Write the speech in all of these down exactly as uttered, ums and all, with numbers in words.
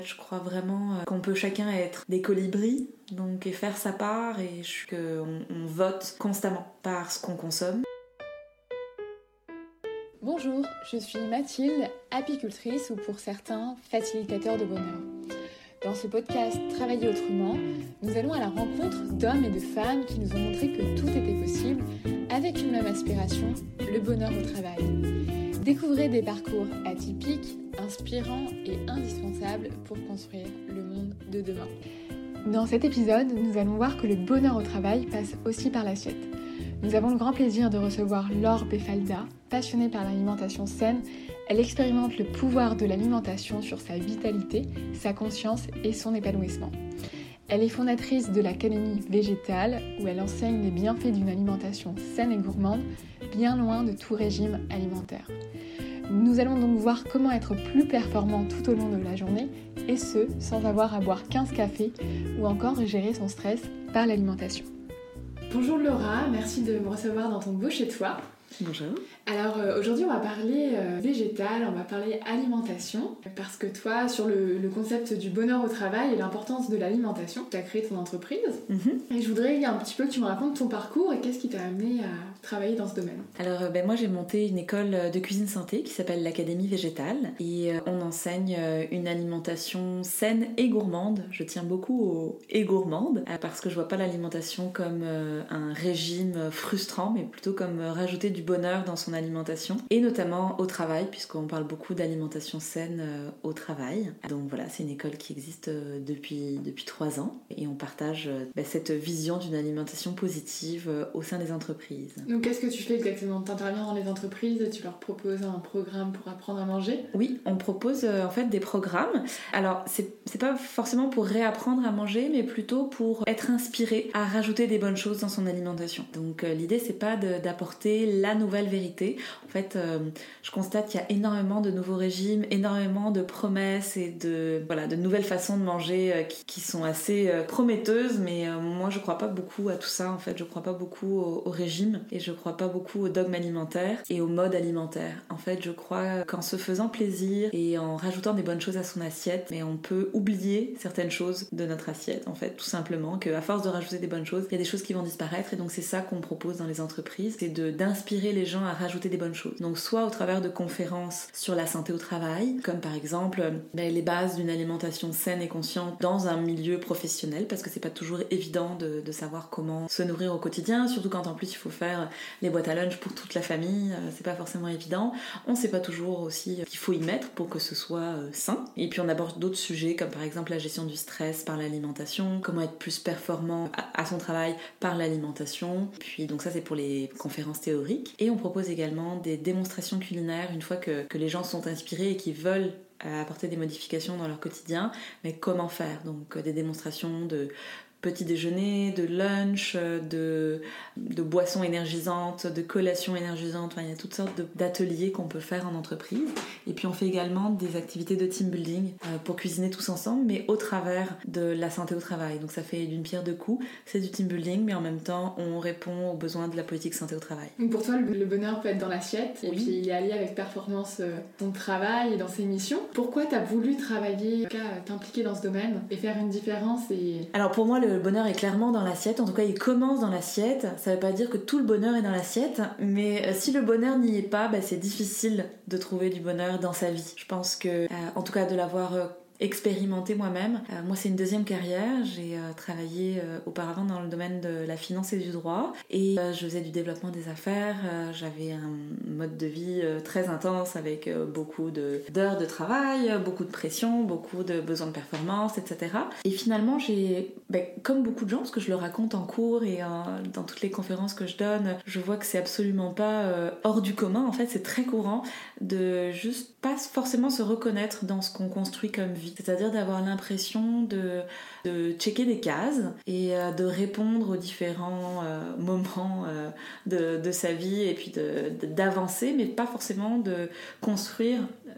Je crois vraiment qu'on peut chacun être des colibris, donc et faire sa part, et qu'on on vote constamment par ce qu'on consomme. Bonjour, je suis Mathilde, apicultrice ou pour certains, facilitateur de bonheur. Dans ce podcast Travailler autrement, nous allons à la rencontre d'hommes et de femmes qui nous ont montré que tout était possible avec une même aspiration, le bonheur au travail. Découvrez des parcours atypiques, inspirants et indispensables pour construire le monde de demain. Dans cet épisode, nous allons voir que le bonheur au travail passe aussi par l'assiette. Nous avons le grand plaisir de recevoir Laure Befalda, passionnée par l'alimentation saine. Elle expérimente le pouvoir de l'alimentation sur sa vitalité, sa conscience et son épanouissement. Elle est fondatrice de l'Académie végétale, où elle enseigne les bienfaits d'une alimentation saine et gourmande, bien loin de tout régime alimentaire. Nous allons donc voir comment être plus performant tout au long de la journée, et ce, sans avoir à boire quinze cafés ou encore gérer son stress par l'alimentation. Bonjour Laura, merci de me recevoir dans ton beau chez toi. Bonjour. Alors euh, aujourd'hui on va parler euh, végétal, on va parler alimentation, parce que toi sur le, le concept du bonheur au travail et l'importance de l'alimentation, tu as créé ton entreprise. Mm-hmm. Et je voudrais un petit peu que tu me racontes ton parcours et qu'est-ce qui t'a amené à travailler dans ce domaine. Alors ben, moi j'ai monté une école de cuisine santé qui s'appelle l'Académie végétale et euh, on enseigne euh, une alimentation saine et gourmande. Je tiens beaucoup au et gourmande euh, parce que je vois pas l'alimentation comme euh, un régime frustrant, mais plutôt comme euh, rajouter du bonheur dans son alimentation et notamment au travail, puisqu'on parle beaucoup d'alimentation saine euh, au travail. Donc voilà, c'est une école qui existe euh, depuis, depuis trois ans et on partage euh, bah, cette vision d'une alimentation positive euh, au sein des entreprises. Donc qu'est-ce que tu fais exactement? Tu interviens dans les entreprises, tu leur proposes un programme pour apprendre à manger? Oui, on propose euh, en fait des programmes. Alors c'est, c'est pas forcément pour réapprendre à manger, mais plutôt pour être inspiré à rajouter des bonnes choses dans son alimentation. Donc euh, l'idée c'est pas de, d'apporter la nouvelle vérité. En fait, euh, je constate qu'il y a énormément de nouveaux régimes, énormément de promesses et de, voilà, de nouvelles façons de manger euh, qui, qui sont assez euh, prometteuses, mais euh, moi je crois pas beaucoup à tout ça. En fait, je crois pas beaucoup au, au régime et je crois pas beaucoup au dogme alimentaire et au mode alimentaire. En fait, je crois qu'en se faisant plaisir et en rajoutant des bonnes choses à son assiette, mais on peut oublier certaines choses de notre assiette. En fait, tout simplement qu'à force de rajouter des bonnes choses, il y a des choses qui vont disparaître et donc c'est ça qu'on propose dans les entreprises, c'est de, d'inspirer les gens à rajouter des bonnes choses. Donc soit au travers de conférences sur la santé au travail, comme par exemple ben, les bases d'une alimentation saine et consciente dans un milieu professionnel, parce que c'est pas toujours évident de, de savoir comment se nourrir au quotidien, surtout quand en plus il faut faire les boîtes à lunch pour toute la famille, c'est pas forcément évident. On sait pas toujours aussi qu'il faut y mettre pour que ce soit sain. Et puis on aborde d'autres sujets comme par exemple la gestion du stress par l'alimentation, comment être plus performant à, à son travail par l'alimentation. Puis donc ça c'est pour les conférences théoriques. Et on propose également des démonstrations culinaires une fois que, que les gens sont inspirés et qu'ils veulent apporter des modifications dans leur quotidien, mais comment faire? Donc des démonstrations de petit déjeuner, de lunch, de, de boissons énergisantes, de collations énergisantes. Enfin, il y a toutes sortes de, d'ateliers qu'on peut faire en entreprise. Et puis on fait également des activités de team building euh, pour cuisiner tous ensemble, mais au travers de la santé au travail. Donc ça fait d'une pierre deux coups. C'est du team building, mais en même temps, on répond aux besoins de la politique santé au travail. Donc pour toi, le bonheur peut être dans l'assiette, oui. Et puis il est allié avec performance euh, ton travail et dans ses missions. Pourquoi tu as voulu travailler, t'impliquer dans ce domaine et faire une différence et... Alors pour moi, le Le bonheur est clairement dans l'assiette, en tout cas il commence dans l'assiette. Ça veut pas dire que tout le bonheur est dans l'assiette, mais si le bonheur n'y est pas, bah, c'est difficile de trouver du bonheur dans sa vie. Je pense que, euh, en tout cas de l'avoir euh, expérimenté moi-même. Euh, moi c'est une deuxième carrière, j'ai euh, travaillé euh, auparavant dans le domaine de la finance et du droit et euh, je faisais du développement des affaires, euh, j'avais un mode de vie euh, très intense avec euh, beaucoup de, d'heures de travail, euh, beaucoup de pression, beaucoup de besoins de performance, et cetera. Et finalement j'ai, ben, comme beaucoup de gens, parce que je le raconte en cours et euh, dans toutes les conférences que je donne, je vois que c'est absolument pas euh, hors du commun, en fait c'est très courant de juste pas forcément se reconnaître dans ce qu'on construit comme vie. C'est-à-dire d'avoir l'impression de, de checker des cases et euh, de répondre aux différents euh, moments euh, de, de sa vie et puis de, de, d'avancer, mais pas forcément de construire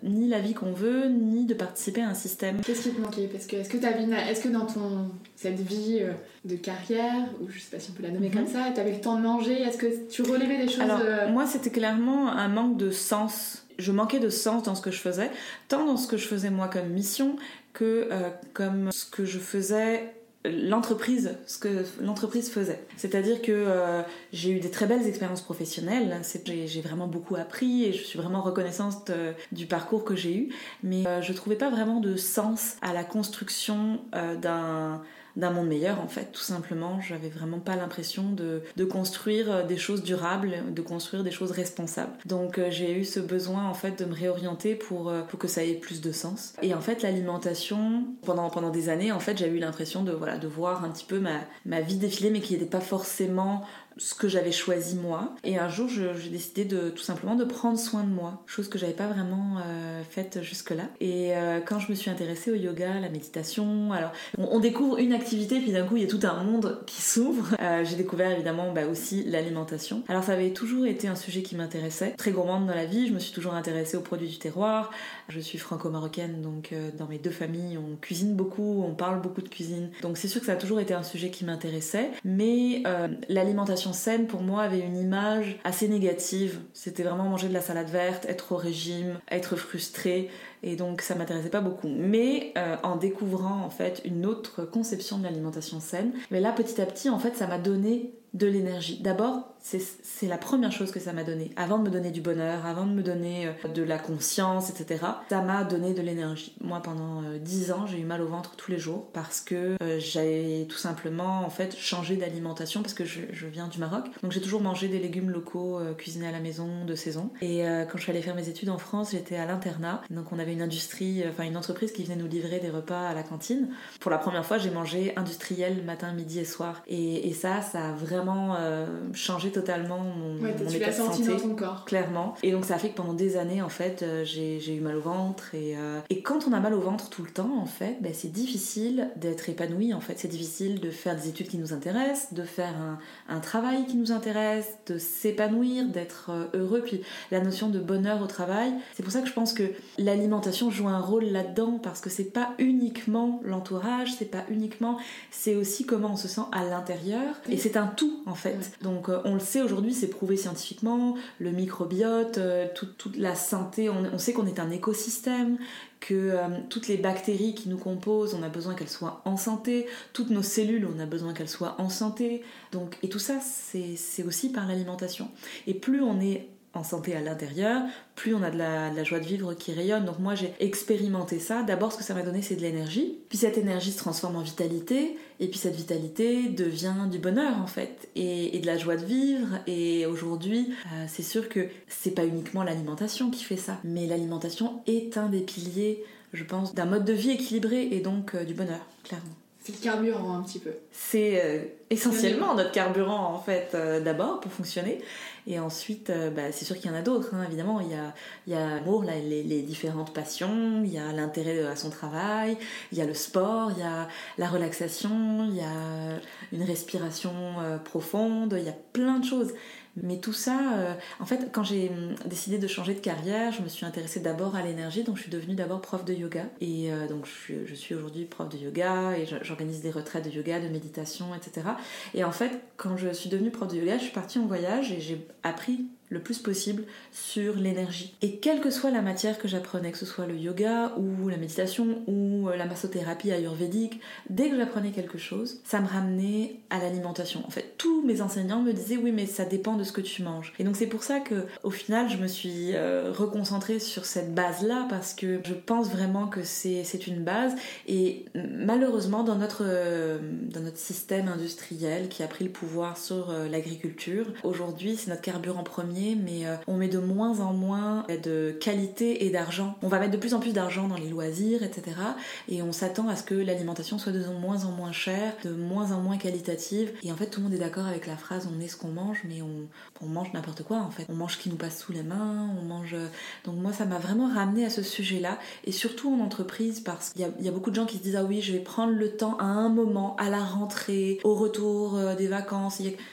ni la vie qu'on veut, ni de participer à un système. Qu'est-ce qui te manquait? Parce que est-ce que, t'avais une... est-ce que dans ton... cette vie de carrière, ou je sais pas si on peut la nommer mm-hmm. comme ça, t'avais le temps de manger? Est-ce que tu relevais des choses? Alors, euh... moi, c'était clairement un manque de sens. Je manquais de sens dans ce que je faisais, tant dans ce que je faisais moi comme mission, que euh, comme ce que je faisais... l'entreprise, ce que l'entreprise faisait. C'est-à-dire que euh, j'ai eu des très belles expériences professionnelles, c'est, j'ai, j'ai vraiment beaucoup appris et je suis vraiment reconnaissante euh, du parcours que j'ai eu, mais euh, je trouvais pas vraiment de sens à la construction euh, d'un d'un monde meilleur en fait, tout simplement. J'avais vraiment pas l'impression de, de construire des choses durables, de construire des choses responsables. Donc euh, j'ai eu ce besoin en fait de me réorienter pour, euh, pour que ça ait plus de sens. Et en fait l'alimentation, pendant, pendant des années en fait j'ai eu l'impression de, voilà, de voir un petit peu ma, ma vie défiler, mais qui n'était pas forcément ce que j'avais choisi moi. Et un jour je, j'ai décidé de tout simplement de prendre soin de moi, chose que j'avais pas vraiment euh, faite jusque-là. Et euh, quand je me suis intéressée au yoga, à la méditation, alors on, on découvre une activité puis d'un coup il y a tout un monde qui s'ouvre. Euh, j'ai découvert évidemment bah, aussi l'alimentation. Alors ça avait toujours été un sujet qui m'intéressait. Très gourmande dans la vie, je me suis toujours intéressée aux produits du terroir. Je suis franco-marocaine, donc euh, dans mes deux familles on cuisine beaucoup, on parle beaucoup de cuisine. Donc c'est sûr que ça a toujours été un sujet qui m'intéressait. Mais euh, l'alimentation saine pour moi avait une image assez négative. C'était vraiment manger de la salade verte, être au régime, être frustré, et donc ça m'intéressait pas beaucoup. Mais euh, en découvrant en fait une autre conception de l'alimentation saine, mais là petit à petit en fait ça m'a donné de l'énergie. D'abord, c'est, c'est la première chose que ça m'a donné. Avant de me donner du bonheur, avant de me donner euh, de la conscience, et cetera, ça m'a donné de l'énergie. Moi, pendant euh, dix ans, j'ai eu mal au ventre tous les jours parce que euh, j'ai tout simplement en fait changé d'alimentation parce que je, je viens du Maroc. Donc j'ai toujours mangé des légumes locaux euh, cuisinés à la maison, de saison. Et euh, quand je suis allée faire mes études en France, j'étais à l'internat. Donc on avait une industrie, enfin euh, une entreprise qui venait nous livrer des repas à la cantine. Pour la première fois, j'ai mangé industriel matin, midi et soir. Et, et ça, ça a vraiment Euh, changer totalement mon, ouais, mon tu état l'as de senti santé, dans ton corps. Clairement. Et donc ça a fait que pendant des années en fait euh, j'ai, j'ai eu mal au ventre et, euh, et quand on a mal au ventre tout le temps en fait ben, c'est difficile d'être épanoui en fait, c'est difficile de faire des études qui nous intéressent, de faire un, un travail qui nous intéresse, de s'épanouir, d'être heureux. Puis la notion de bonheur au travail, c'est pour ça que je pense que l'alimentation joue un rôle là-dedans, parce que c'est pas uniquement l'entourage, c'est pas uniquement, c'est aussi comment on se sent à l'intérieur, et c'est un tout en fait. Donc euh, on le sait aujourd'hui, c'est prouvé scientifiquement, le microbiote, euh, tout, toute la santé, on, on sait qu'on est un écosystème, que euh, toutes les bactéries qui nous composent, on a besoin qu'elles soient en santé, toutes nos cellules, on a besoin qu'elles soient en santé. Donc, et tout ça, c'est, c'est aussi par l'alimentation. Et plus on est en santé à l'intérieur, plus on a de la, de la joie de vivre qui rayonne. Donc moi j'ai expérimenté ça. D'abord ce que ça m'a donné c'est de l'énergie, puis cette énergie se transforme en vitalité, et puis cette vitalité devient du bonheur en fait, et, et de la joie de vivre. Et aujourd'hui euh, c'est sûr que c'est pas uniquement l'alimentation qui fait ça, mais l'alimentation est un des piliers, je pense, d'un mode de vie équilibré et donc euh, du bonheur, clairement. C'est le carburant un petit peu. C'est euh, essentiellement notre carburant en fait, euh, d'abord pour fonctionner. Et ensuite, euh, bah, c'est sûr qu'il y en a d'autres, hein, évidemment. Il y a, il y a l'amour, là, les, les différentes passions, il y a l'intérêt à son travail, il y a le sport, il y a la relaxation, il y a une respiration euh, profonde, il y a plein de choses. Mais tout ça, euh, en fait, quand j'ai décidé de changer de carrière, je me suis intéressée d'abord à l'énergie, donc je suis devenue d'abord prof de yoga. Et euh, donc je suis, je suis aujourd'hui prof de yoga, et j'organise des retraites de yoga, de méditation, et cetera. Et en fait, quand je suis devenue prof de yoga, je suis partie en voyage et j'ai appris le plus possible sur l'énergie. Et quelle que soit la matière que j'apprenais, que ce soit le yoga ou la méditation ou la massothérapie ayurvédique, dès que j'apprenais quelque chose, ça me ramenait à l'alimentation. En fait, tous mes enseignants me disaient oui, mais ça dépend de ce que tu manges. Et donc c'est pour ça que au final, je me suis euh, reconcentrée sur cette base-là, parce que je pense vraiment que c'est, c'est une base. Et malheureusement, dans notre, euh, dans notre système industriel qui a pris le pouvoir sur euh, l'agriculture, aujourd'hui, c'est notre carburant premier, mais euh, on met de moins en moins de qualité et d'argent. On va mettre de plus en plus d'argent dans les loisirs, et cetera. Et on s'attend à ce que l'alimentation soit de moins en moins chère, de moins en moins qualitative. Et en fait, tout le monde est d'accord avec la phrase « on est ce qu'on mange », mais on, on mange n'importe quoi en fait. On mange ce qui nous passe sous les mains, on mange... Donc moi, ça m'a vraiment ramenée à ce sujet-là, et surtout en entreprise, parce qu'il y a, il y a beaucoup de gens qui se disent « ah oui, je vais prendre le temps à un moment, à la rentrée, au retour euh, des vacances ».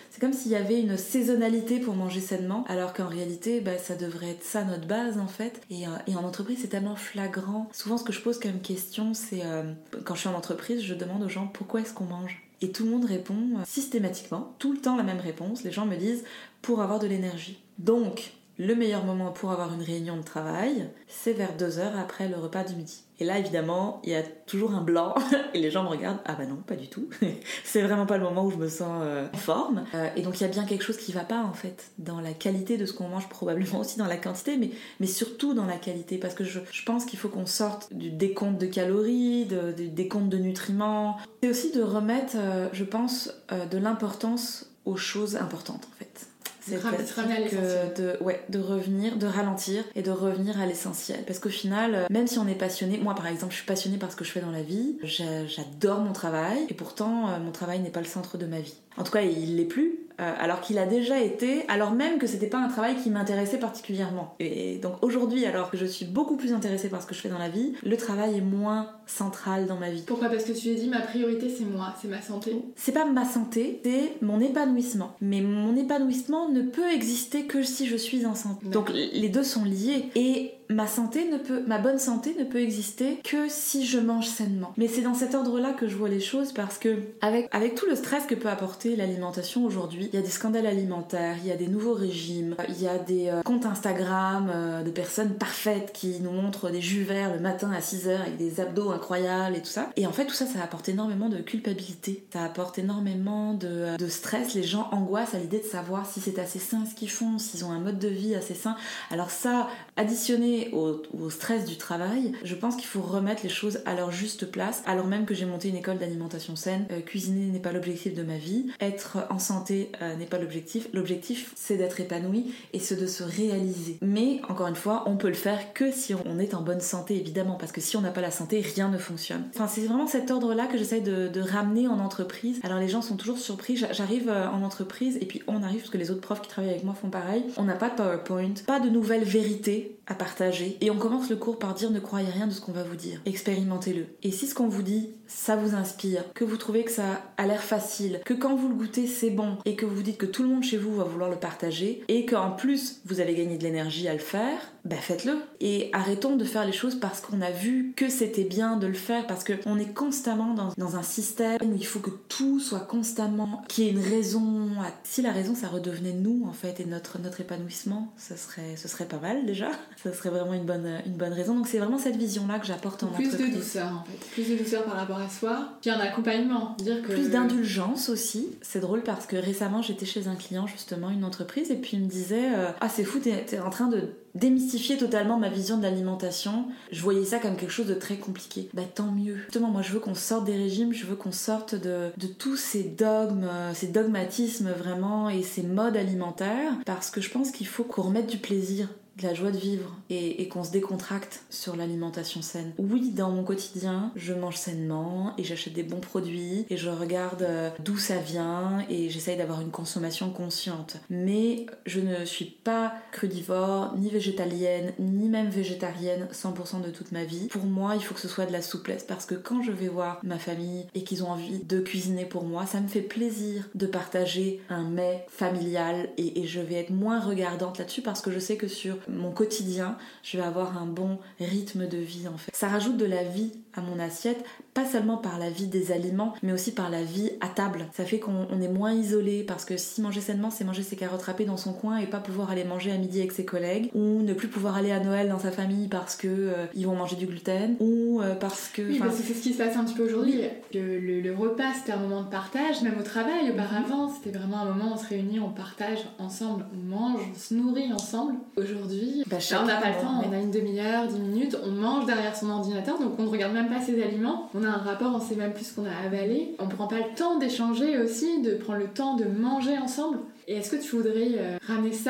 c'est comme s'il y avait une saisonnalité pour manger sainement, alors qu'en réalité, bah, ça devrait être ça notre base en fait. Et, euh, et en entreprise, c'est tellement flagrant. Souvent, ce que je pose comme question, c'est euh, quand je suis en entreprise, je demande aux gens pourquoi est-ce qu'on mange. Et tout le monde répond euh, systématiquement, tout le temps la même réponse. Les gens me disent pour avoir de l'énergie. Donc, le meilleur moment pour avoir une réunion de travail, c'est vers deux heures après le repas du midi. Et là, évidemment, il y a toujours un blanc et les gens me regardent. Ah bah non, pas du tout. C'est vraiment pas le moment où je me sens euh, en forme. Euh, et donc, il y a bien quelque chose qui va pas, en fait, dans la qualité de ce qu'on mange, probablement aussi dans la quantité, mais, mais surtout dans la qualité. Parce que je, je pense qu'il faut qu'on sorte du décompte de calories, de, du décompte de nutriments. C'est aussi de remettre, euh, je pense, euh, de l'importance aux choses importantes, en fait. C'est que de, ouais, de revenir, de ralentir et de revenir à l'essentiel. Parce qu'au final, même si on est passionné, moi par exemple, je suis passionnée par ce que je fais dans la vie, j'adore mon travail et pourtant mon travail n'est pas le centre de ma vie. En tout cas, il l'est plus, euh, alors qu'il a déjà été, alors même que c'était pas un travail qui m'intéressait particulièrement. Et donc aujourd'hui, alors que je suis beaucoup plus intéressée par ce que je fais dans la vie, le travail est moins central dans ma vie. Pourquoi ? Parce que tu lui as dit, ma priorité c'est moi, c'est ma santé. C'est pas ma santé, c'est mon épanouissement. Mais mon épanouissement ne peut exister que si je suis en santé. D'accord. Donc les deux sont liés. Et ma santé ne peut, ma bonne santé ne peut exister que si je mange sainement. Mais c'est dans cet ordre-là que je vois les choses parce que avec, avec tout le stress que peut apporter l'alimentation aujourd'hui, il y a des scandales alimentaires, il y a des nouveaux régimes, il y a des euh, comptes Instagram euh, de personnes parfaites qui nous montrent des jus verts le matin à six heures avec des abdos incroyables et tout ça. Et en fait tout ça, ça apporte énormément de culpabilité, ça apporte énormément de, de stress. Les gens angoissent à l'idée de savoir si c'est assez sain ce qu'ils font, s'ils ont un mode de vie assez sain. Alors ça, additionné Au, au stress du travail, je pense qu'il faut remettre les choses à leur juste place, alors même que j'ai monté une école d'alimentation saine. Euh, cuisiner n'est pas l'objectif de ma vie, être en santé euh, n'est pas l'objectif. L'objectif, c'est d'être épanoui et c'est de se réaliser. Mais, encore une fois, on peut le faire que si on est en bonne santé, évidemment, parce que si on n'a pas la santé, rien ne fonctionne. Enfin, c'est vraiment cet ordre-là que j'essaye de, de ramener en entreprise. Alors les gens sont toujours surpris, j'arrive en entreprise et puis on arrive, parce que les autres profs qui travaillent avec moi font pareil, on n'a pas de PowerPoint, pas de nouvelles vérités à partager. Et on commence le cours par dire ne croyez rien de ce qu'on va vous dire, expérimentez-le. Et si ce qu'on vous dit, ça vous inspire, que vous trouvez que ça a l'air facile, que quand vous le goûtez c'est bon, et que vous vous dites que tout le monde chez vous va vouloir le partager, et qu'en plus vous allez gagner de l'énergie à le faire, bah faites-le. Et arrêtons de faire les choses parce qu'on a vu que c'était bien de le faire, parce qu'on est constamment dans, dans un système où il faut que tout soit constamment, qu'il y ait une raison. Si la raison ça redevenait nous en fait, et notre, notre épanouissement, ce serait, ce serait pas mal déjà. Ça serait vraiment une bonne, une bonne raison. Donc c'est vraiment cette vision-là que j'apporte en plus entreprise. Plus de douceur en fait. Plus de douceur par rapport à soi. Puis un accompagnement. Dire que... Plus d'indulgence aussi. C'est drôle parce que récemment j'étais chez un client justement, une entreprise, et puis il me disait euh, ah c'est fou, t'es, t'es en train de démystifier totalement ma vision de l'alimentation. Je voyais ça comme quelque chose de très compliqué. Bah tant mieux. Justement, moi je veux qu'on sorte des régimes, je veux qu'on sorte de, de tous ces dogmes, ces dogmatismes vraiment et ces modes alimentaires, parce que je pense qu'il faut qu'on remette du plaisir, de la joie de vivre et, et qu'on se décontracte sur l'alimentation saine. Oui, dans mon quotidien, je mange sainement et j'achète des bons produits et je regarde d'où ça vient et j'essaye d'avoir une consommation consciente. Mais je ne suis pas crudivore, ni végétalienne, ni même végétarienne cent pour cent de toute ma vie. Pour moi, il faut que ce soit de la souplesse parce que quand je vais voir ma famille et qu'ils ont envie de cuisiner pour moi, ça me fait plaisir de partager un mets familial et, et je vais être moins regardante là-dessus parce que je sais que sur mon quotidien, je vais avoir un bon rythme de vie en fait. Ça rajoute de la vie à mon assiette, pas seulement par la vie des aliments, mais aussi par la vie à table. Ça fait qu'on on est moins isolé parce que si manger sainement, c'est manger ses carottes râpées dans son coin et pas pouvoir aller manger à midi avec ses collègues, ou ne plus pouvoir aller à Noël dans sa famille parce que euh, ils vont manger du gluten, ou euh, parce que... Oui, parce que c'est ce qui se passe un petit peu aujourd'hui. Le, le, le repas, c'était un moment de partage, même au travail, auparavant, mm-hmm. c'était vraiment un moment où on se réunit, on partage ensemble, on mange, on se nourrit ensemble. Aujourd'hui, bah, là, on n'a pas le temps, on a une demi-heure, dix minutes, on mange derrière son ordinateur, donc on ne regarde même pas ses aliments, on a un rapport, on sait même plus ce qu'on a avalé, on prend pas le temps d'échanger aussi, de prendre le temps de manger ensemble. Et est-ce que tu voudrais euh, ramener ça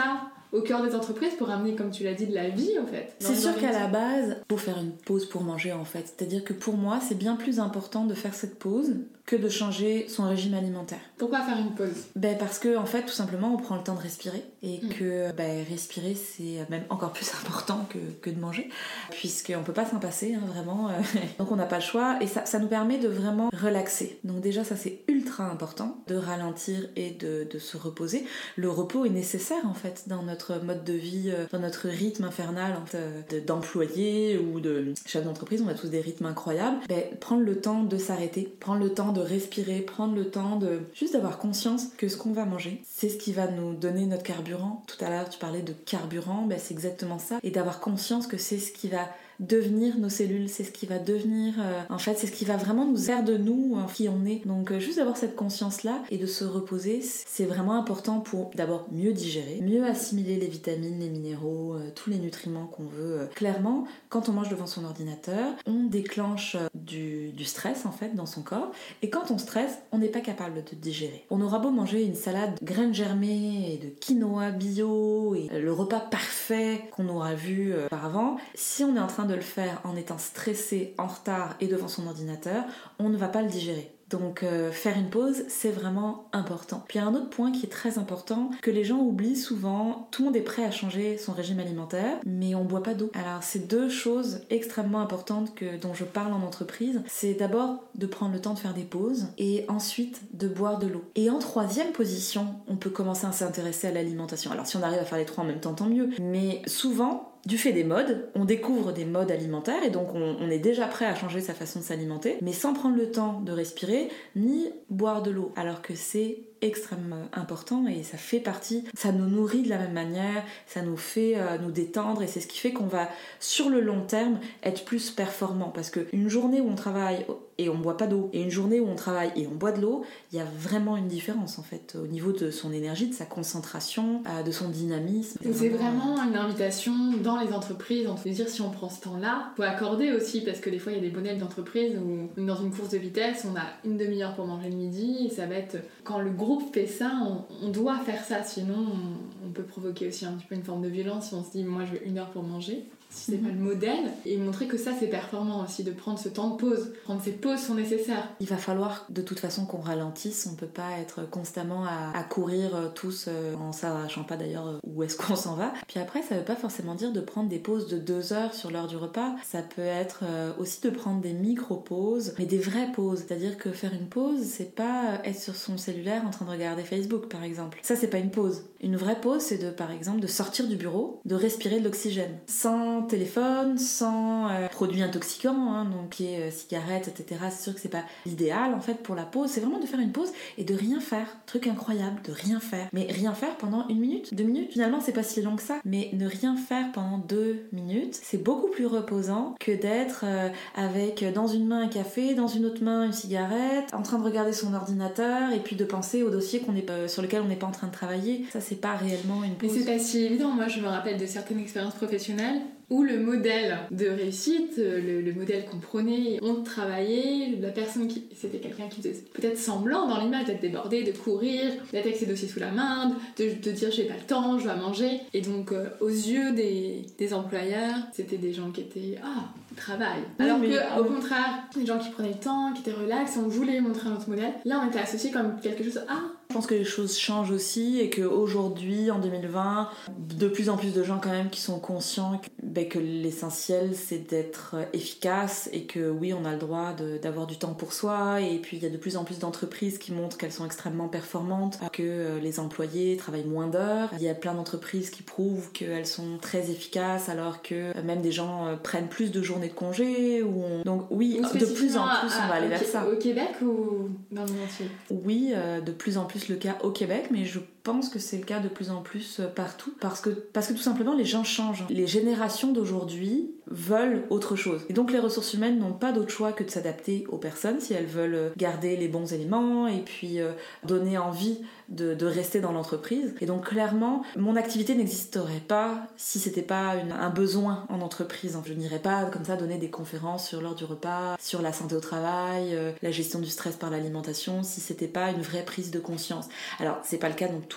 au cœur des entreprises pour amener, comme tu l'as dit, de la vie en fait. C'est sûr qu'à la base, il faut faire une pause pour manger en fait. C'est-à-dire que pour moi, c'est bien plus important de faire cette pause que de changer son régime alimentaire. Pourquoi faire une pause ? Ben parce que en fait, tout simplement, on prend le temps de respirer et que ben, respirer, c'est même encore plus important que, que de manger, puisqu'on peut pas s'en passer, hein, vraiment. Donc on n'a pas le choix et ça, ça nous permet de vraiment relaxer. Donc déjà, ça c'est ultra important, de ralentir et de, de se reposer. Le repos est nécessaire en fait dans notre mode de vie, dans notre rythme infernal en fait, d'employés ou de chefs d'entreprise. On a tous des rythmes incroyables. Ben, prendre le temps de s'arrêter, prendre le temps de respirer, prendre le temps de juste d'avoir conscience que ce qu'on va manger, c'est ce qui va nous donner notre carburant. Tout à l'heure, tu parlais de carburant, ben c'est exactement ça. Et d'avoir conscience que c'est ce qui va devenir nos cellules, c'est ce qui va devenir euh, en fait c'est ce qui va vraiment nous faire de nous hein, qui on est. Donc euh, juste d'avoir cette conscience là et de se reposer, c'est vraiment important pour d'abord mieux digérer, mieux assimiler les vitamines, les minéraux, euh, tous les nutriments qu'on veut. Clairement, quand on mange devant son ordinateur, on déclenche euh, du, du stress en fait dans son corps et quand on stresse, on n'est pas capable de digérer. On aura beau manger une salade de graines germées et de quinoa bio et euh, le repas parfait qu'on aura vu euh, auparavant, si on est en train de de le faire en étant stressé, en retard et devant son ordinateur, on ne va pas le digérer. Donc euh, faire une pause, c'est vraiment important. Puis il y a un autre point qui est très important, que les gens oublient souvent, tout le monde est prêt à changer son régime alimentaire, mais on boit pas d'eau. Alors c'est deux choses extrêmement importantes que, dont je parle en entreprise. C'est d'abord de prendre le temps de faire des pauses, et ensuite de boire de l'eau. Et en troisième position, on peut commencer à s'intéresser à l'alimentation. Alors si on arrive à faire les trois en même temps, tant mieux. Mais souvent, du fait des modes, on découvre des modes alimentaires et donc on, on est déjà prêt à changer sa façon de s'alimenter, mais sans prendre le temps de respirer ni boire de l'eau, alors que c'est extrêmement important et ça fait partie, ça nous nourrit de la même manière, ça nous fait euh, nous détendre et c'est ce qui fait qu'on va sur le long terme être plus performant, parce qu'une journée où on travaille et on boit pas d'eau et une journée où on travaille et on boit de l'eau, il y a vraiment une différence en fait au niveau de son énergie, de sa concentration, euh, de son dynamisme. Donc c'est vraiment une invitation dans les entreprises, on peut dire si on prend ce temps-là, faut accorder aussi, parce que des fois il y a des modèles d'entreprise où dans une course de vitesse on a une demi-heure pour manger le midi et ça va être, quand le groupe fait ça, on, on doit faire ça, sinon on, on peut provoquer aussi un petit peu une forme de violence si on se dit moi je veux une heure pour manger, si c'est mmh. pas le modèle, et montrer que ça c'est performant aussi, de prendre ce temps de pause, prendre ces pauses sont nécessaires. Il va falloir de toute façon qu'on ralentisse, on peut pas être constamment à, à courir tous euh, en sachant pas d'ailleurs où est-ce qu'on s'en va. Puis après ça veut pas forcément dire de prendre des pauses de deux heures sur l'heure du repas, ça peut être euh, aussi de prendre des micro-pauses, mais des vraies pauses, c'est-à-dire que faire une pause c'est pas être sur son cellulaire en train de regarder Facebook par exemple, ça c'est pas une pause. Une vraie pause c'est de par exemple de sortir du bureau, de respirer de l'oxygène, sans téléphone, sans euh, produits intoxicants, hein, donc qui est euh, cigarettes, et cetera. C'est sûr que c'est pas l'idéal en fait pour la pause, c'est vraiment de faire une pause et de rien faire. Truc incroyable, de rien faire. Mais rien faire pendant une minute, deux minutes, finalement c'est pas si long que ça, mais ne rien faire pendant deux minutes, c'est beaucoup plus reposant que d'être euh, avec dans une main un café, dans une autre main une cigarette, en train de regarder son ordinateur et puis de penser au dossier qu'on est, euh, sur lequel on n'est pas en train de travailler. Ça c'est pas réellement une pause. Mais c'est pas si évident, moi je me rappelle de certaines expériences professionnelles où le modèle de réussite, le, le modèle qu'on prenait, on travaillait, la personne qui, c'était quelqu'un qui faisait peut-être semblant dans l'image d'être débordé, de courir, d'être avec ses dossiers sous la main, de, de dire j'ai pas le temps, je dois manger. Et donc euh, aux yeux des, des employeurs, c'était des gens qui étaient ah travail. Oui, alors mais, que au oui. contraire, des gens qui prenaient le temps, qui étaient relax, on voulait montrer un autre modèle. Là on était associé comme quelque chose ah. Je pense que les choses changent aussi et qu'aujourd'hui, en deux mille vingt, de plus en plus de gens quand même qui sont conscients que, ben, que l'essentiel c'est d'être efficace et que oui, on a le droit de, d'avoir du temps pour soi, et puis il y a de plus en plus d'entreprises qui montrent qu'elles sont extrêmement performantes, que les employés travaillent moins d'heures. Il y a plein d'entreprises qui prouvent qu'elles sont très efficaces alors que même des gens prennent plus de journées de congé. Ou on... Donc oui, de plus en plus on va aller vers ça. Au Québec ou dans le monde entier ? Oui, euh, de plus en plus le cas au Québec, mais je pense que c'est le cas de plus en plus partout, parce que, parce que tout simplement les gens changent. Les générations d'aujourd'hui veulent autre chose. Et donc les ressources humaines n'ont pas d'autre choix que de s'adapter aux personnes si elles veulent garder les bons éléments et puis euh, donner envie de, de rester dans l'entreprise. Et donc clairement, mon activité n'existerait pas si c'était pas une, un besoin en entreprise. Je n'irais pas comme ça donner des conférences sur l'heure du repas, sur la santé au travail, euh, la gestion du stress par l'alimentation, si c'était pas une vraie prise de conscience. Alors c'est pas le cas dans tous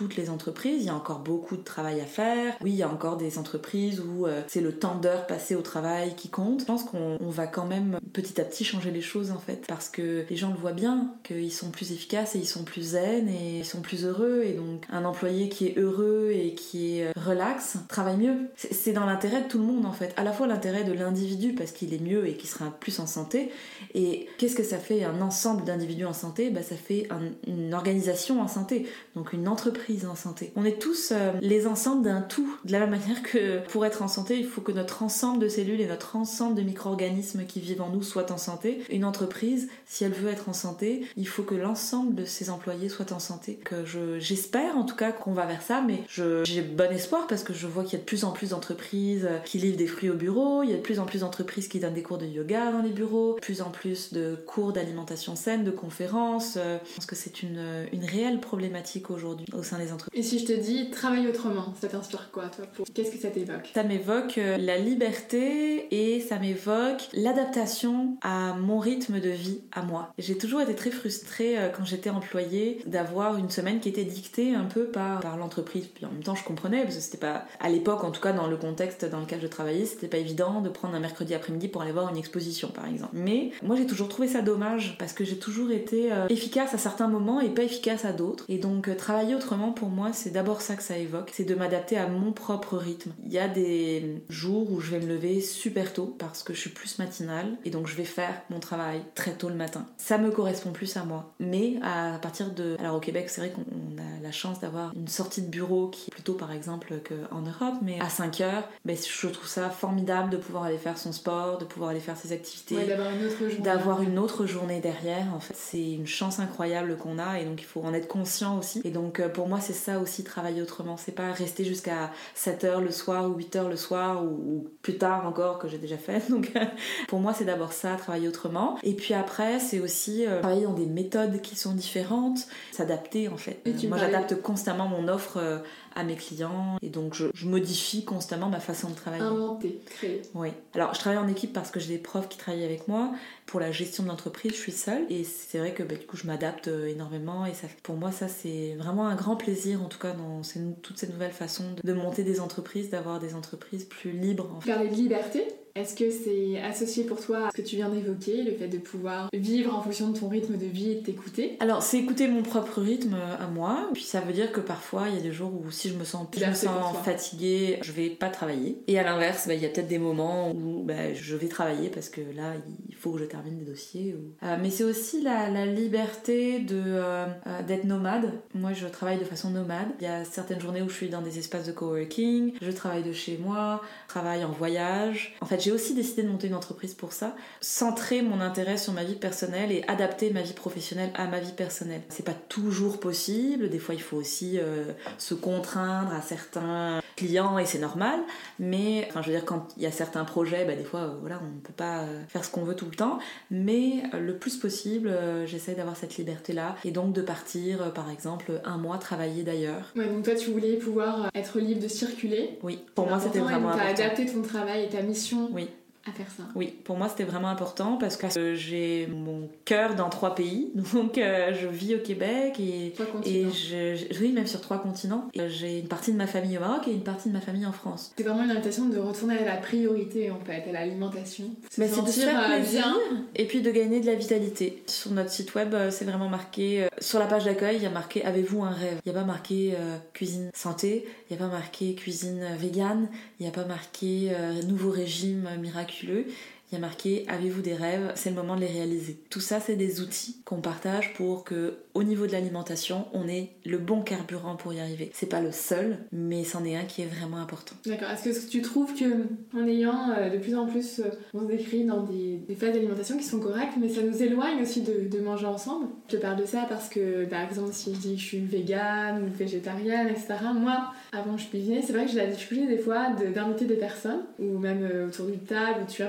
toutes les entreprises, il y a encore beaucoup de travail à faire. Oui, il y a encore des entreprises où euh, c'est le temps d'heures passées au travail qui compte. Je pense qu'on on va quand même petit à petit changer les choses en fait, parce que les gens le voient bien, qu'ils sont plus efficaces et ils sont plus zen et ils sont plus heureux, et donc un employé qui est heureux et qui est relax travaille mieux. C'est, c'est dans l'intérêt de tout le monde en fait, à la fois l'intérêt de l'individu parce qu'il est mieux et qu'il sera plus en santé, et qu'est-ce que ça fait un ensemble d'individus en santé? Bah, ça fait un, une organisation en santé, donc une entreprise en santé. On est tous euh, les ensembles d'un tout, de la même manière que pour être en santé, il faut que notre ensemble de cellules et notre ensemble de micro-organismes qui vivent en nous soient en santé. Une entreprise, si elle veut être en santé, il faut que l'ensemble de ses employés soient en santé. Que je, j'espère en tout cas qu'on va vers ça, mais je, j'ai bon espoir parce que je vois qu'il y a de plus en plus d'entreprises qui livrent des fruits au bureau, il y a de plus en plus d'entreprises qui donnent des cours de yoga dans les bureaux, de plus en plus de cours d'alimentation saine, de conférences. Je pense que c'est une, une réelle problématique aujourd'hui au sein des entreprises. Et si je te dis travaille autrement, ça t'inspire quoi toi pour... Qu'est-ce que ça t'évoque? Ça m'évoque la liberté et ça m'évoque l'adaptation à mon rythme de vie, à moi. J'ai toujours été très frustrée quand j'étais employée d'avoir une semaine qui était dictée un peu par, par l'entreprise. Puis en même temps je comprenais parce que c'était pas, à l'époque en tout cas dans le contexte dans lequel je travaillais, c'était pas évident de prendre un mercredi après-midi pour aller voir une exposition par exemple. Mais moi j'ai toujours trouvé ça dommage parce que j'ai toujours été euh, efficace à certains moments et pas efficace à d'autres. Et donc euh, travailler autrement pour moi c'est d'abord ça que ça évoque, c'est de m'adapter à mon propre rythme. Il y a des jours où je vais me lever super tôt parce que je suis plus matinale et donc je vais faire mon travail très tôt le matin. Ça me correspond plus à moi. Mais à partir de... Alors au Québec c'est vrai qu'on a la chance d'avoir une sortie de bureau qui est plutôt par exemple qu'en Europe, mais à cinq heures, ben, je trouve ça formidable de pouvoir aller faire son sport, de pouvoir aller faire ses activités, ouais, d'avoir une autre journée. D'avoir une autre journée derrière. En fait, c'est une chance incroyable qu'on a et donc il faut en être conscient aussi. Et donc pour moi c'est ça aussi, travailler autrement. C'est pas rester jusqu'à sept heures le soir ou huit heures le soir ou, ou plus tard encore que j'ai déjà fait. Donc pour moi c'est d'abord ça, travailler autrement. Et puis après c'est aussi euh, travailler dans des méthodes qui sont différentes, s'adapter en fait. Euh, moi j'adapte constamment mon offre euh, à mes clients et donc je, je modifie constamment ma façon de travailler. Inventer, créer. Oui. Alors je travaille en équipe parce que j'ai des profs qui travaillent avec moi. Pour la gestion de l'entreprise, je suis seule et c'est vrai que bah, du coup je m'adapte énormément et ça, pour moi ça c'est vraiment un grand plaisir en tout cas dans ces, toutes ces nouvelles façons de, de monter des entreprises, d'avoir des entreprises plus libres. En fait. Parler de liberté, est-ce que c'est associé pour toi à ce que tu viens d'évoquer, le fait de pouvoir vivre en fonction de ton rythme de vie et de t'écouter? Alors c'est écouter mon propre rythme à moi, puis ça veut dire que parfois il y a des jours où si je me sens, je me sens fatiguée, je vais pas travailler. Et à l'inverse, bah, il y a peut-être des moments où bah, je vais travailler parce que là il faut que je termine des dossiers. Ou... Euh, mais c'est aussi la, la liberté de, euh, d'être nomade. Moi je travaille de façon nomade. Il y a certaines journées où je suis dans des espaces de coworking, je travaille de chez moi, je travaille en voyage. En fait j'ai aussi décidé de monter une entreprise pour ça, centrer mon intérêt sur ma vie personnelle et adapter ma vie professionnelle à ma vie personnelle. C'est pas toujours possible, des fois il faut aussi euh, se contraindre à certains clients et c'est normal, mais enfin je veux dire quand il y a certains projets, bah, des fois euh, voilà, on ne peut pas euh, faire ce qu'on veut tout le temps, mais euh, le plus possible euh, j'essaie d'avoir cette liberté là et donc de partir euh, par exemple un mois travailler d'ailleurs. Ouais, donc toi tu voulais pouvoir être libre de circuler. Oui, pour moi c'était vraiment important. Tu as adapté ton travail et ta mission. Oui. À faire ça. Oui, pour moi c'était vraiment important parce que euh, j'ai mon cœur dans trois pays, donc euh, je vis au Québec et, et je, je, oui, même sur trois continents. Et j'ai une partie de ma famille au Maroc et une partie de ma famille en France. C'est vraiment une invitation de retourner à la priorité en fait, à l'alimentation. Mais c'est de se faire plaisir et puis de gagner de la vitalité. Sur notre site web, c'est vraiment marqué, euh, sur la page d'accueil, il y a marqué « Avez-vous un rêve ?» Il n'y a pas marqué euh, « Cuisine santé », il n'y a pas marqué « Cuisine végane », il n'y a pas marqué euh, « Nouveau régime miraculeux ». Il y a marqué « Avez-vous des rêves ? C'est le moment de les réaliser ». Tout ça, c'est des outils qu'on partage pour que, au niveau de l'alimentation, on ait le bon carburant pour y arriver. C'est pas le seul, mais c'en est un qui est vraiment important. D'accord. Est-ce que tu trouves que, en ayant euh, de plus en plus, euh, on se décrit dans des, des phases d'alimentation qui sont correctes, mais ça nous éloigne aussi de, de manger ensemble? Je te parle de ça parce que, par exemple, si je dis que je suis végane ou végétarienne, et cetera, moi, avant je cuisinais, c'est vrai que j'ai la difficulté des fois de, d'inviter des personnes, ou même euh, autour d'une table, où tu invites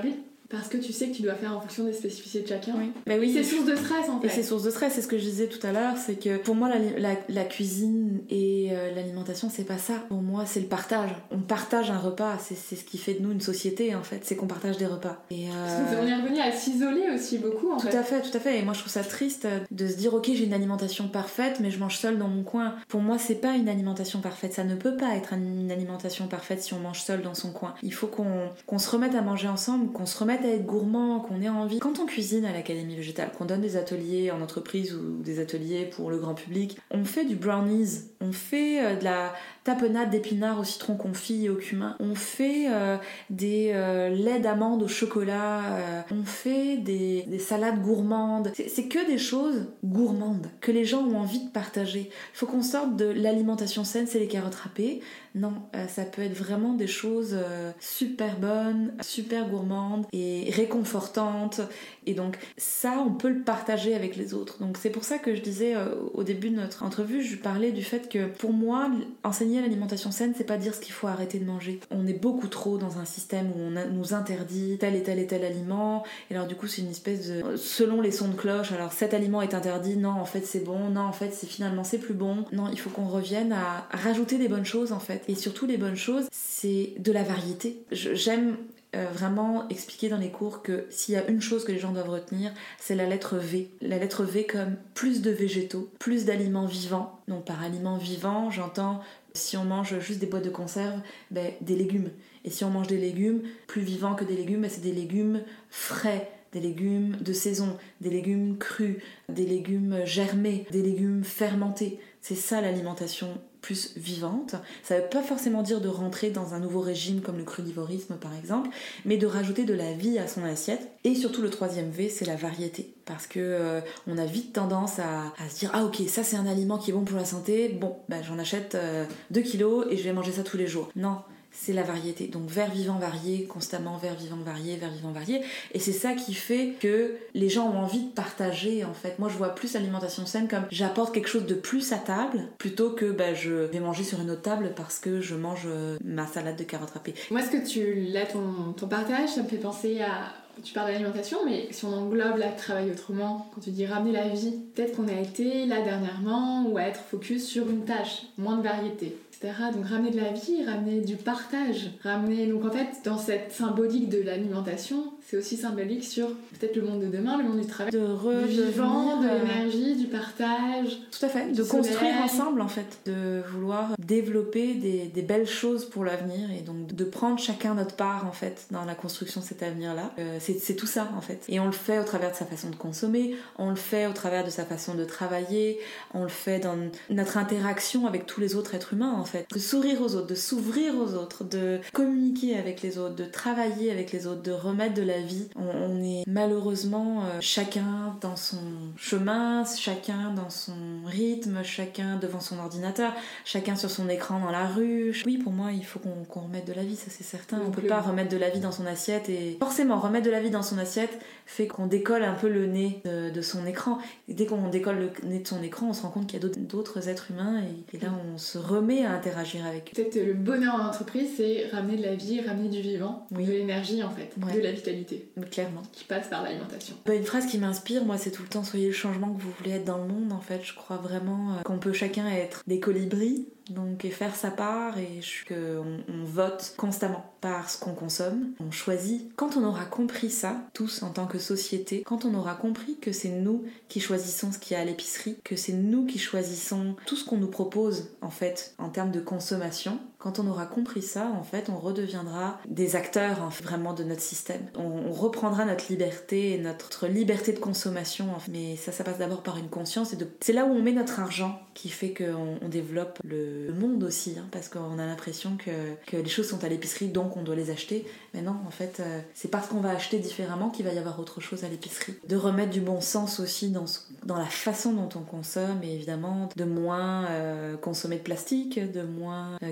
Parce que tu sais que tu dois faire en fonction des spécificités de chacun. Oui. Bah oui. C'est source de stress en fait. Et c'est source de stress, c'est ce que je disais tout à l'heure, c'est que pour moi la, la, la cuisine et euh, l'alimentation c'est pas ça. Pour moi c'est le partage. On partage un repas, c'est, c'est ce qui fait de nous une société en fait, c'est qu'on partage des repas. Et, euh... Parce qu'on est revenu à s'isoler aussi beaucoup en tout fait. Tout à fait, tout à fait. Et moi je trouve ça triste de se dire ok j'ai une alimentation parfaite mais je mange seule dans mon coin. Pour moi c'est pas une alimentation parfaite, ça ne peut pas être une alimentation parfaite si on mange seul dans son coin. Il faut qu'on, qu'on se remette à manger ensemble, qu'on se remette à être gourmand, qu'on ait envie. Quand on cuisine à l'Académie Végétale, qu'on donne des ateliers en entreprise ou des ateliers pour le grand public, on fait du brownies, on fait de la tapenade d'épinards au citron confit et au cumin, on fait euh, des euh, laits d'amandes au chocolat, euh, on fait des, des salades gourmandes. C'est, c'est que des choses gourmandes que les gens ont envie de partager. Il faut qu'on sorte de l'alimentation saine, c'est les carottes râpées. Non, euh, ça peut être vraiment des choses euh, super bonnes, super gourmandes et réconfortantes. Et donc ça, on peut le partager avec les autres. Donc c'est pour ça que je disais euh, au début de notre entrevue, je parlais du fait que pour moi, enseigner l'alimentation saine, c'est pas dire ce qu'il faut arrêter de manger. On est beaucoup trop dans un système où on a, nous interdit tel et tel et tel aliment. Et alors du coup, c'est une espèce de... Selon les sons de cloche, alors cet aliment est interdit, non, en fait c'est bon, non, en fait c'est finalement c'est plus bon. Non, il faut qu'on revienne à rajouter des bonnes choses en fait. Et surtout les bonnes choses, c'est de la variété. Je, j'aime euh, vraiment expliquer dans les cours que s'il y a une chose que les gens doivent retenir, c'est la lettre V. La lettre V comme plus de végétaux, plus d'aliments vivants. Donc par aliments vivants, j'entends si on mange juste des boîtes de conserve, ben, des légumes. Et si on mange des légumes plus vivants que des légumes, ben, c'est des légumes frais, des légumes de saison, des légumes crus, des légumes germés, des légumes fermentés. C'est ça l'alimentation plus vivante. Ça ne veut pas forcément dire de rentrer dans un nouveau régime comme le crudivorisme par exemple, mais de rajouter de la vie à son assiette. Et surtout le troisième V, c'est la variété. Parce que euh, on a vite tendance à, à se dire ah ok, ça c'est un aliment qui est bon pour la santé, bon bah, j'en achète euh, deux kilos et je vais manger ça tous les jours. Non, c'est la variété. Donc vers vivant varié, constamment vers vivant varié, vers vivant varié. Et c'est ça qui fait que les gens ont envie de partager en fait. Moi je vois plus l'alimentation saine comme j'apporte quelque chose de plus à table plutôt que bah, je vais manger sur une autre table parce que je mange ma salade de carottes râpées. Moi ce que tu là ton, ton partage, ça me fait penser à... Tu parles d'alimentation, mais si on englobe là, travail autrement, quand tu dis ramener la vie, peut-être qu'on a été là dernièrement ou à être focus sur une tâche, moins de variété, et cetera. Donc ramener de la vie, ramener du partage, ramener... Donc en fait, dans cette symbolique de l'alimentation, c'est aussi symbolique sur peut-être le monde de demain, le monde du travail, de re- du vivant, de euh... l'énergie, du partage. Tout à fait, de construire soleil. Ensemble en fait, de vouloir développer des, des belles choses pour l'avenir et donc de prendre chacun notre part en fait dans la construction de cet avenir-là. Euh, c'est, c'est tout ça en fait. Et on le fait au travers de sa façon de consommer, on le fait au travers de sa façon de travailler, on le fait dans notre interaction avec tous les autres êtres humains en fait. De sourire aux autres, de s'ouvrir aux autres, de communiquer avec les autres, de travailler avec les autres, de remettre de la vie. On, on est malheureusement euh, chacun dans son chemin, chacun dans son rythme, chacun devant son ordinateur, chacun sur son écran dans la rue. Oui, pour moi, il faut qu'on, qu'on remette de la vie, ça c'est certain. On peut pas remettre de la vie dans son assiette et forcément remettre de la vie dans son assiette fait qu'on décolle un peu le nez de, de son écran. Et dès qu'on décolle le nez de son écran, on se rend compte qu'il y a d'autres, d'autres êtres humains et, et là on se remet à interagir avec eux. Peut-être le bonheur en entreprise, c'est ramener de la vie, ramener du vivant, oui. De l'énergie en fait, ouais. De la vitalité. Clairement. Qui passe par l'alimentation. Bah, une phrase qui m'inspire, moi, c'est tout le temps soyez le changement que vous voulez être dans le monde. En fait, je crois vraiment euh, qu'on peut chacun être des colibris. Donc, et faire sa part et qu'on on vote constamment par ce qu'on consomme, on choisit. Quand on aura compris ça, tous en tant que société, quand on aura compris que c'est nous qui choisissons ce qu'il y a à l'épicerie, que c'est nous qui choisissons tout ce qu'on nous propose en fait en termes de consommation, quand on aura compris ça, en fait, on redeviendra des acteurs en fait, vraiment de notre système. On, on reprendra notre liberté, notre liberté de consommation. En fait. Mais ça, ça passe d'abord par une conscience. Et de... C'est là où on met notre argent qui fait qu'on on développe le, le monde aussi. Hein, parce qu'on a l'impression que, que les choses sont à l'épicerie, donc on doit les acheter. Mais non, en fait, euh, c'est parce qu'on va acheter différemment qu'il va y avoir autre chose à l'épicerie. De remettre du bon sens aussi dans, ce, dans la façon dont on consomme. Et évidemment, de moins euh, consommer de plastique, de moins euh, gaspiller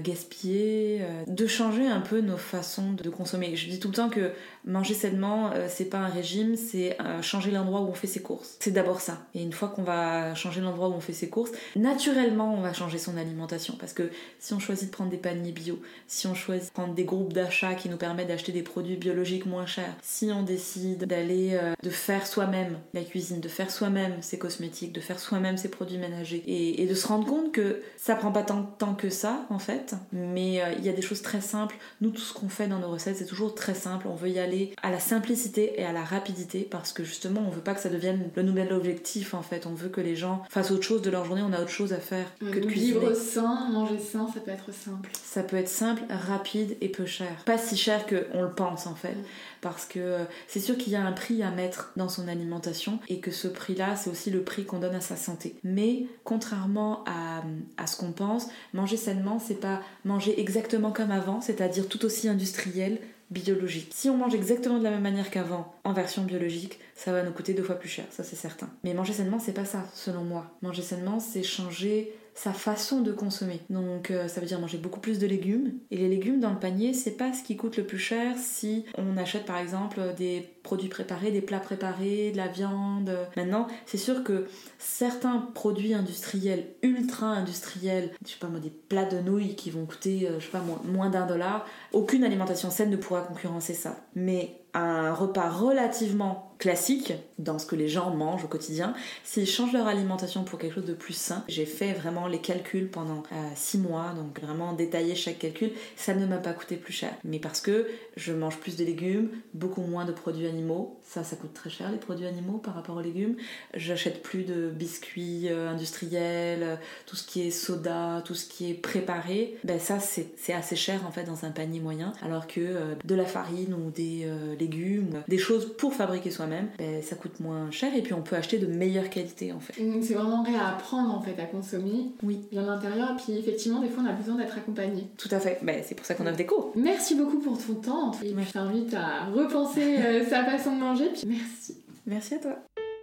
qui est euh, de changer un peu nos façons de consommer. Je dis tout le temps que manger sainement, euh, c'est pas un régime, c'est euh, changer l'endroit où on fait ses courses. C'est d'abord ça. Et une fois qu'on va changer l'endroit où on fait ses courses, naturellement on va changer son alimentation. Parce que si on choisit de prendre des paniers bio, si on choisit de prendre des groupes d'achat qui nous permettent d'acheter des produits biologiques moins chers, si on décide d'aller, euh, de faire soi-même la cuisine, de faire soi-même ses cosmétiques, de faire soi-même ses produits ménagers, et, et de se rendre compte que ça prend pas tant de temps que ça en fait, mais euh, il y a des choses très simples. Nous, tout ce qu'on fait dans nos recettes, c'est toujours très simple. On veut y aller à la simplicité et à la rapidité parce que justement on veut pas que ça devienne le nouvel objectif en fait. On veut que les gens fassent autre chose de leur journée, on a autre chose à faire que de cuisiner. Vivre sain, manger sain, ça peut être simple. Ça peut être simple, rapide et peu cher. Pas si cher qu'on le pense en fait. Parce que euh, c'est sûr qu'il y a un prix à mettre dans son alimentation et que ce prix-là, c'est aussi le prix qu'on donne à sa santé. Mais contrairement à, à ce qu'on pense, manger sainement, c'est pas manger exactement comme avant, c'est-à-dire tout aussi industriel, biologique. Si on mange exactement de la même manière qu'avant, en version biologique, ça va nous coûter deux fois plus cher, ça c'est certain. Mais manger sainement, c'est pas ça, selon moi. Manger sainement, c'est changer sa façon de consommer. Donc euh, ça veut dire manger beaucoup plus de légumes. Et les légumes dans le panier, c'est pas ce qui coûte le plus cher si on achète par exemple des produits préparés, des plats préparés, de la viande. Maintenant, c'est sûr que certains produits industriels, ultra industriels, je sais pas moi, des plats de nouilles qui vont coûter, euh, je sais pas moi, moins d'un dollar, aucune alimentation saine ne pourra concurrencer ça. Mais un repas relativement classique dans ce que les gens mangent au quotidien, s'ils changent leur alimentation pour quelque chose de plus sain, j'ai fait vraiment les calculs pendant euh, six mois, donc vraiment détailler chaque calcul, ça ne m'a pas coûté plus cher. Mais parce que je mange plus de légumes, beaucoup moins de produits animaux, ça, ça coûte très cher les produits animaux par rapport aux légumes, j'achète plus de biscuits euh, industriels, euh, tout ce qui est soda, tout ce qui est préparé, ben ça c'est, c'est assez cher en fait dans un panier moyen, alors que euh, de la farine ou des euh, légumes, des choses pour fabriquer soi-même, ben, ça coûte moins cher et puis on peut acheter de meilleure qualité en fait. Donc c'est vraiment réapprendre en fait à consommer oui. bien l'intérieur et puis effectivement des fois on a besoin d'être accompagné. Tout à fait, ben, c'est pour ça qu'on offre des cours. Merci beaucoup pour ton temps et puis je t'invite à repenser euh, sa façon de manger puis merci. Merci à toi.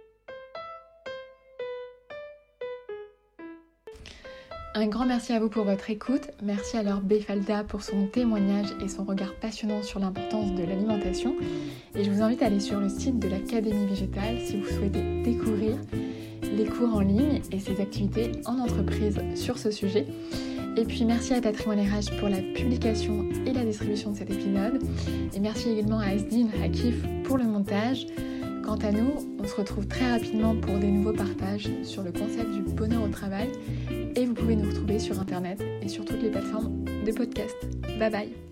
Un grand merci à vous pour votre écoute, merci à Laure Befalda pour son témoignage et son regard passionnant sur l'importance de l'alimentation. Et je vous invite à aller sur le site de l'Académie Végétale si vous souhaitez découvrir les cours en ligne et ses activités en entreprise sur ce sujet. Et puis merci à Patrimoine R H pour la publication et la distribution de cet épisode. Et merci également à Asdine Hakif pour le montage. Quant à nous, on se retrouve très rapidement pour des nouveaux partages sur le concept du bonheur au travail et vous pouvez nous retrouver sur internet et sur toutes les plateformes de podcast. Bye bye!